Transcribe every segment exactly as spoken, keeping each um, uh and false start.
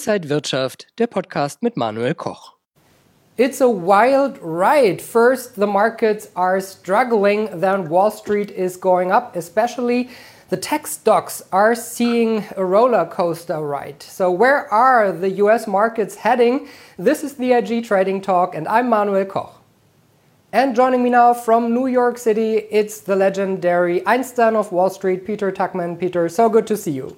Inside Wirtschaft, der Podcast mit Manuel Koch. It's a wild ride. First, the markets are struggling, then Wall Street is going up, especially the tech stocks are seeing a roller coaster ride. So where are the U S markets heading? This is the I G Trading Talk and I'm Manuel Koch. And joining me now from New York City, it's the legendary Einstein of Wall Street, Peter Tuchman. Peter, so good to see you.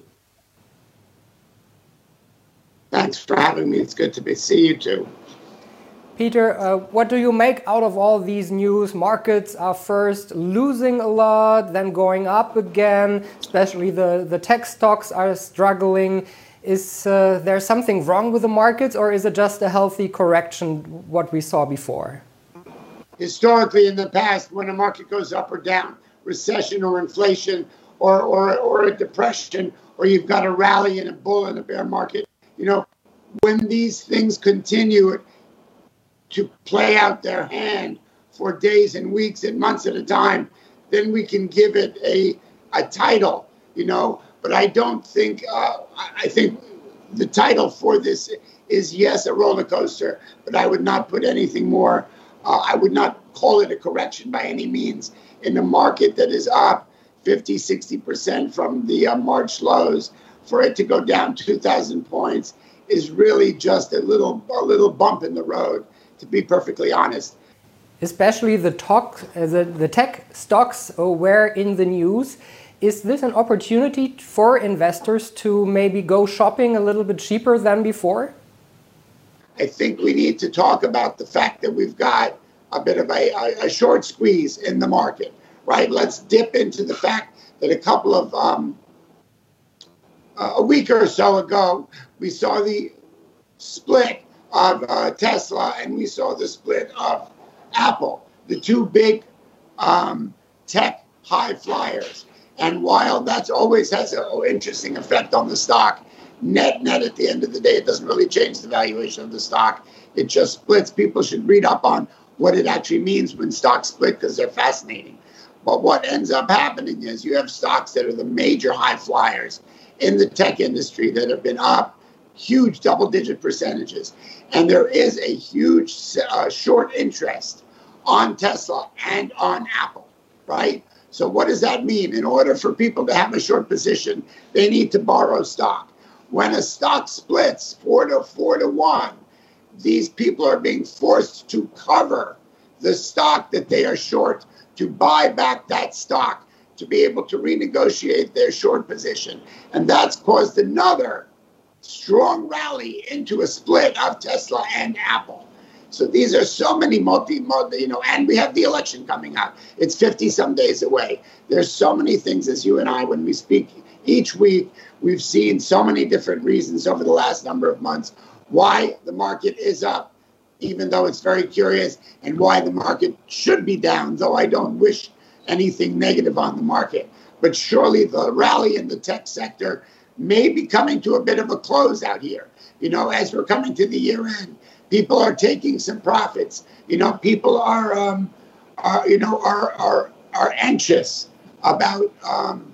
Thanks for having me. It's good to be, see you too. Peter, uh, what do you make out of all these news? Markets are first losing a lot, then going up again, especially the, the tech stocks are struggling. Is uh, there something wrong with the markets, or is it just a healthy correction, what we saw before? Historically, in the past, when a market goes up or down, recession or inflation or, or, or a depression, or you've got a rally and a bull and a bear market, you know, when these things continue to play out their hand for days and weeks and months at a time, then we can give it a a title, you know. But I don't think, uh, I think the title for this is, yes, a roller coaster, but I would not put anything more, uh, I would not call it a correction by any means. In a market that is up fifty, sixty percent from the uh, March lows, for it to go down two thousand points is really just a little a little bump in the road, to be perfectly honest. Especially the, talk, uh, the, the tech stocks were in the news. Is this an opportunity for investors to maybe go shopping a little bit cheaper than before? I think we need to talk about the fact that we've got a bit of a, a, a short squeeze in the market, right? Let's dip into the fact that a couple of, um, uh, a week or so ago, we saw the split of uh, Tesla, and we saw the split of Apple, the two big um, tech high flyers. And while that's always has an interesting effect on the stock, net, net at the end of the day, it doesn't really change the valuation of the stock. It just splits. People should read up on what it actually means when stocks split, because they're fascinating. But what ends up happening is you have stocks that are the major high flyers in the tech industry that have been up huge double-digit percentages. And there is a huge uh, short interest on Tesla and on Apple, right? So what does that mean? In order for people to have a short position, they need to borrow stock. When a stock splits four to four to one, these people are being forced to cover the stock that they are short, to buy back that stock, to be able to renegotiate their short position. And that's caused another strong rally into a split of Tesla and Apple. So these are so many multi, multi, you know, and we have the election coming up. It's fifty some days away. There's so many things, as you and I, when we speak each week, we've seen so many different reasons over the last number of months why the market is up, even though it's very curious, and why the market should be down, though I don't wish anything negative on the market. But surely the rally in the tech sector may be coming to a bit of a close out here. You know, as we're coming to the year end, people are taking some profits. You know, people are, um, are you know, are are are anxious about um,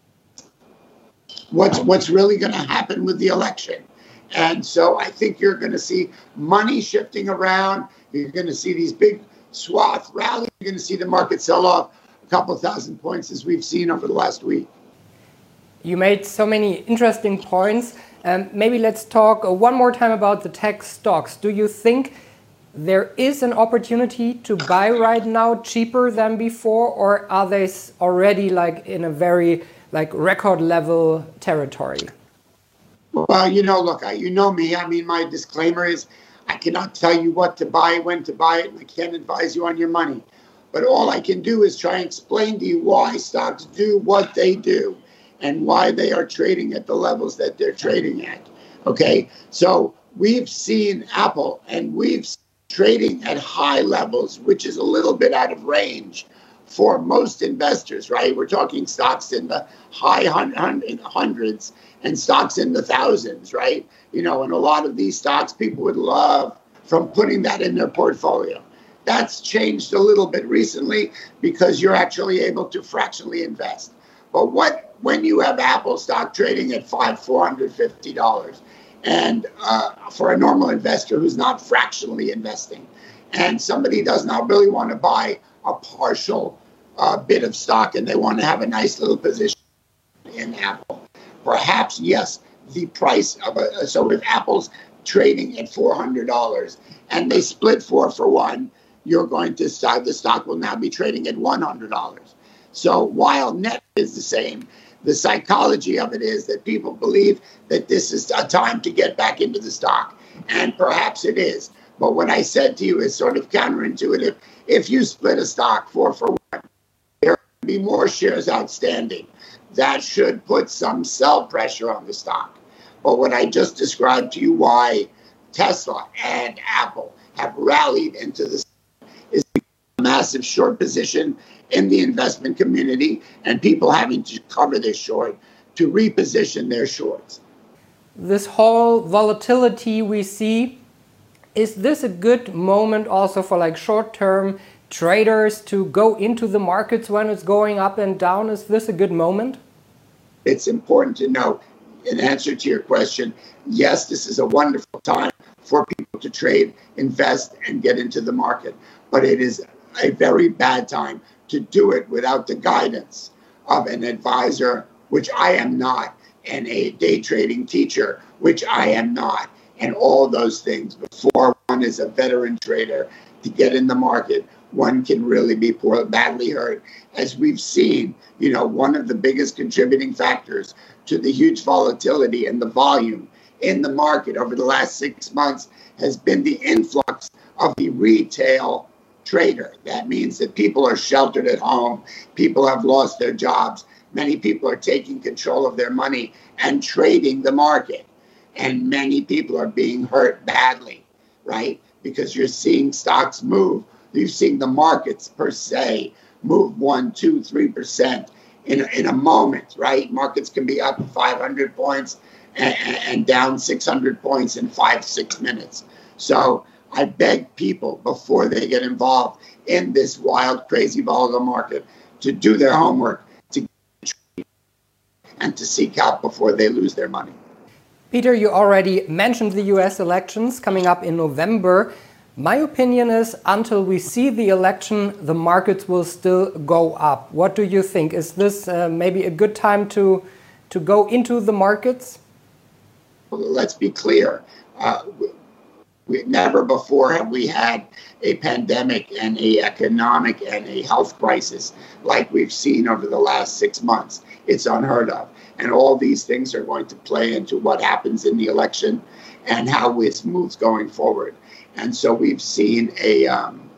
what's what's really going to happen with the election. And so I think you're going to see money shifting around. You're going to see these big swath rallies. You're going to see the market sell off a couple thousand points, as we've seen over the last week. You made so many interesting points. Um, maybe let's talk uh, one more time about the tech stocks. Do you think there is an opportunity to buy right now cheaper than before, or are they already like in a very like record level territory? Well, you know, look, I, you know me. I mean, my disclaimer is I cannot tell you what to buy, when to buy it, and I can't advise you on your money. But all I can do is try and explain to you why stocks do what they do, and why they are trading at the levels that they're trading at, okay? So we've seen Apple, and we've seen trading at high levels, which is a little bit out of range for most investors, right? We're talking stocks in the high hundreds and stocks in the thousands, right? You know, and a lot of these stocks people would love from putting that in their portfolio. That's changed a little bit recently because you're actually able to fractionally invest. But what when you have Apple stock trading at five, four hundred fifty dollars, and uh, for a normal investor who's not fractionally investing, and somebody does not really want to buy a partial uh, bit of stock and they want to have a nice little position in Apple, perhaps, yes, the price of a, so if Apple's trading at four hundred dollars and they split four for one, you're going to start, the stock will now be trading at one hundred dollars. So while net is the same, the psychology of it is that people believe that this is a time to get back into the stock. And perhaps it is. But what I said to you is sort of counterintuitive. If you split a stock four for one, there will be more shares outstanding. That should put some sell pressure on the stock. But what I just described to you, why Tesla and Apple have rallied into the stock, is a massive short position in the investment community and people having to cover their short to reposition their shorts. This whole volatility we see, is this a good moment also for like short-term traders to go into the markets when it's going up and down? Is this a good moment? It's important to know, in answer to your question, yes, this is a wonderful time for people to trade, invest, and get into the market. But it is a very bad time to do it without the guidance of an advisor, which I am not, and a day trading teacher, which I am not, and all those things. Before one is a veteran trader to get in the market, one can really be poor, badly hurt. As we've seen, you know, one of the biggest contributing factors to the huge volatility and the volume in the market over the last six months has been the influx of the retail trader. That means that people are sheltered at home. People have lost their jobs. Many people are taking control of their money and trading the market. And many people are being hurt badly, right? Because you're seeing stocks move. You're seeing the markets per se move one, two, three percent in a, in a moment, right? Markets can be up five hundred points and, and down six hundred points in five, six minutes. So I beg people before they get involved in this wild, crazy, volatile market to do their homework, to get and to seek out before they lose their money. Peter, you already mentioned the U S elections coming up in November. My opinion is until we see the election, the markets will still go up. What do you think? Is this uh, maybe a good time to, to go into the markets? Well, let's be clear. Uh, we, never before have we had a pandemic and a economic and a health crisis like we've seen over the last six months. It's unheard of. And all these things are going to play into what happens in the election and how it moves going forward. And so we've seen a, um,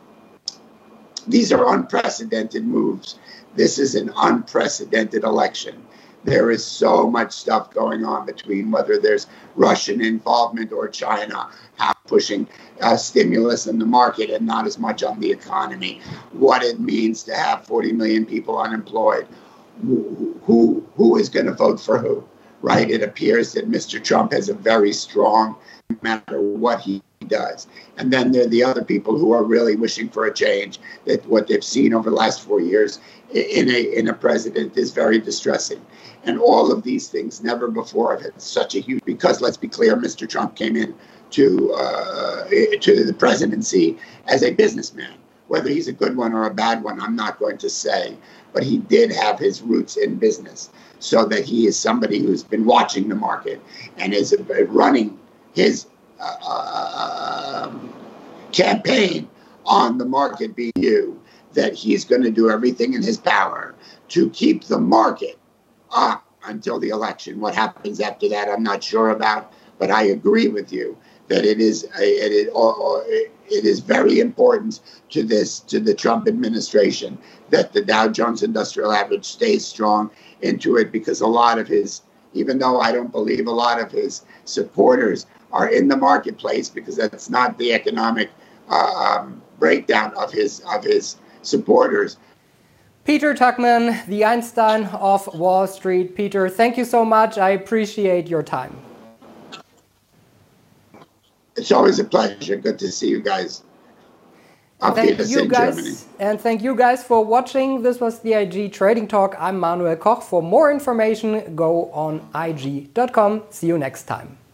these are unprecedented moves. This is an unprecedented election. There is so much stuff going on between whether there's Russian involvement or China, how pushing uh, stimulus in the market and not as much on the economy, what it means to have forty million people unemployed. Who, who, who is going to vote for who, right? It appears that Mister Trump has a very strong, no matter what he does. And then there are the other people who are really wishing for a change, that what they've seen over the last four years in a, in a president is very distressing. And all of these things never before have had such a huge, because let's be clear, Mister Trump came in to, uh, to the presidency as a businessman. Whether he's a good one or a bad one, I'm not going to say. But he did have his roots in business, so that he is somebody who's been watching the market and is running his uh, uh, campaign on the market view that he's going to do everything in his power to keep the market up until the election. What happens after that, I'm not sure about, but I agree with you that it is a, it, is, or, it is very important to this to the Trump administration that the Dow Jones Industrial Average stays strong into it, because a lot of his, even though I don't believe a lot of his supporters are in the marketplace, because that's not the economic uh, um, breakdown of his of his supporters. Peter Tuchman, the Einstein of Wall Street. Peter, thank you so much. I appreciate your time. It's always a pleasure. Good to see you guys. Auf Thank you in guys, Germany. and thank you guys for watching. This was the I G Trading Talk. I'm Manuel Koch. For more information, go on I G dot com. See you next time.